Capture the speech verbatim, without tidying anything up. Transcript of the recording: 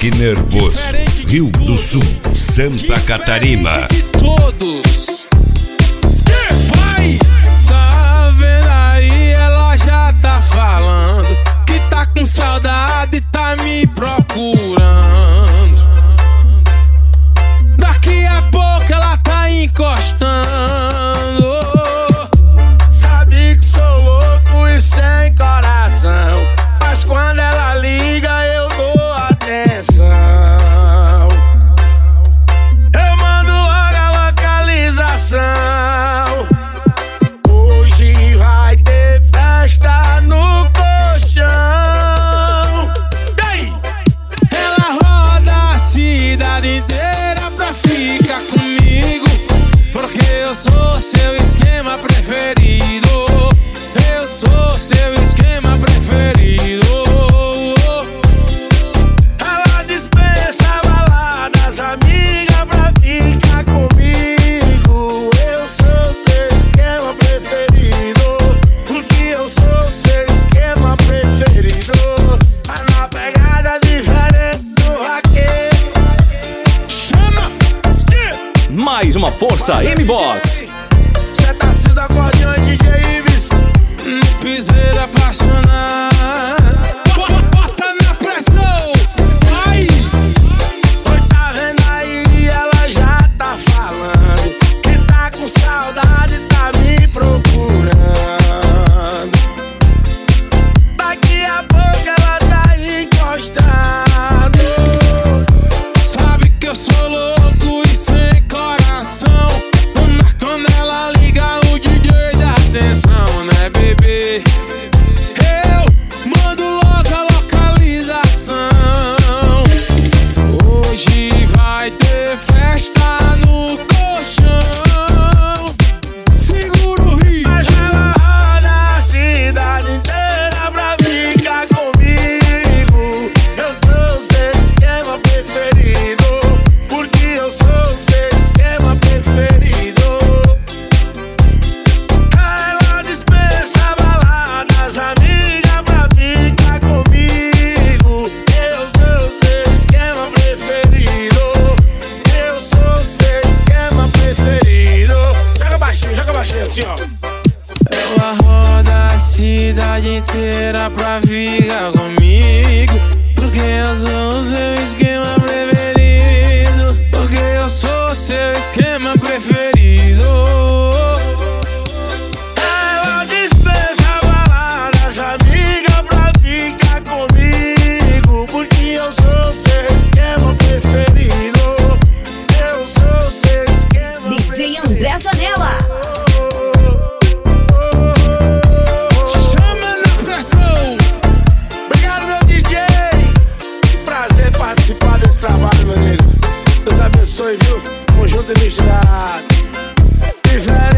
Rock Nervoso, Rio do Sul, Santa Catarina. Todos. Vai! Tá vendo aí? Ela já tá falando que tá com saudade e tá me procurando. Daqui a pouco ela tá encostando. Sabe que sou louco e sem coração, mas quando ela liga eu dou atenção. Eu mando logo a localização. Hoje vai ter festa no colchão. E aí? Ela roda a cidade inteira pra ficar comigo, porque eu sou seu esquema preferido. Eu sou seu esquema preferido. Ela dispensa baladas, amiga, pra ficar comigo. Eu sou seu esquema preferido, porque eu sou seu esquema preferido. Mas na pegada diferente do vaqueiro. Chama! Mais uma força M-Box. Cê tá sendo acordeão e D J Ives. No piseiro apaixonado. Bota na pressão! Vai! Oi, tá vendo aí? Ela já tá falando que tá com saudade, tá me procurando. Daqui a pouco ela tá encostando. Sabe que eu sou louco e sem coração, mas quando ela liga o D J dá atenção, né, bebê? Eu mando logo a localização. Hoje vai ter festa no colchão. Segura o rio. Mas ela roda a cidade inteira pra ficar comigo. Eu sou seu esquema preferido, porque eu sou seu esquema preferido. Ela dispensa baladas, amiga, pra ficar comigo. Eu sou seu esquema preferido. Eu sou seu esquema preferido. Joga baixinho, joga baixinho assim, ó. Ela roda a cidade inteira pra ficar comigo, porque eu sou o seu esquema preferido. Porque eu sou seu esquema preferido. Ela dispensa baladas, amiga, pra ficar comigo, porque eu sou seu esquema preferido. Eu sou seu esquema D J André Zanella. Chama na pressão. Obrigado, meu D J. Que prazer participar desse trabalho, meu amigo. Deus abençoe, viu? Conjunto e misturado. E velho.